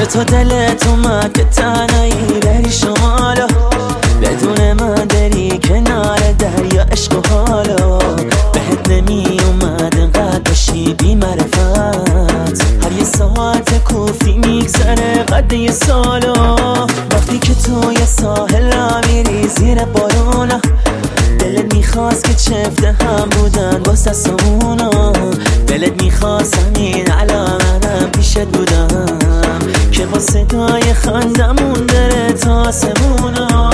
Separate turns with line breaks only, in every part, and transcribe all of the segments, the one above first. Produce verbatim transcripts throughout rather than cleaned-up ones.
چطور دلت اومد که تنهایی بری شمالا، بدون من بری کنار دریا عشق و حالا. بهت نمی اومد انقدر باشی بی معرفت، هر یه ساعت کوفی میگذره قد یه سالا. وقتی که توی ساحل را میری زیر بارونا، دلت میخواست که چفته هم بودن باز دستمونا. دلت میخواست همین الان منم پیشت بودم، که با صدای خندمون بره تا آسمونا.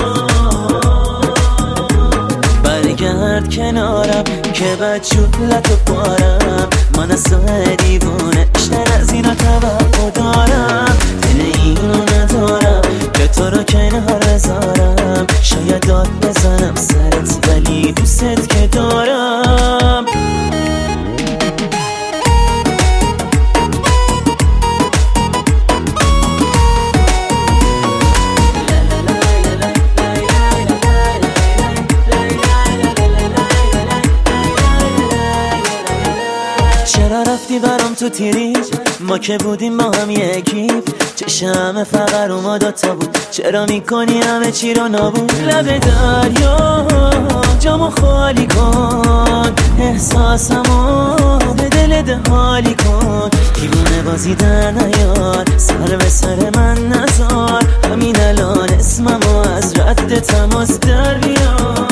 برگرد کنارم که بد شد لط و پارم، من از تو دیوونه اشتر از اینا توقع دارم. دل اینو ندارم که تو رو کنار بذارم، شاید داد بزنم سرت ولی دوست که دارم. چرا رفتی برام تو تیریج؟ ما که بودیم با هم یکیف، چشم فقر ما دوتا بود، چرا میکنی همه چی رو نابود؟ لب دریا جامو خالی کن، احساسمو به دل ده حالی کن. دیوونه بازی در نیار، سر به سر من نزار، همین الان اسممو از رد تماس در بیار.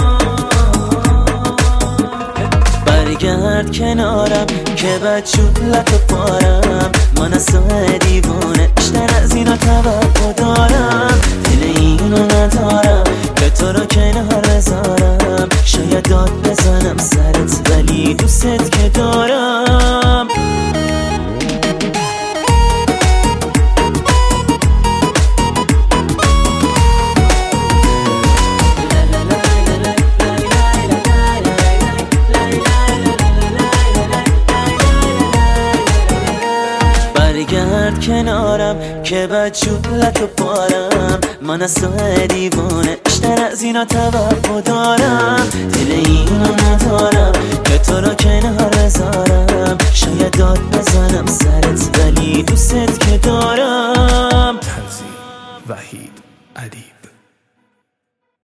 برگرد کنارم که بد شد لط و پارم، من از تو دیوونه اشتر از اینا توقع دارم. دل اینو ندارم که تو رو کنار بذارم، شاید داد بزنم سرت ولی دوست که دارم. برگرد کنارم که بد شد لط و پارم، من از تو دیوونه اشتر از اینا توقع دارم. دل این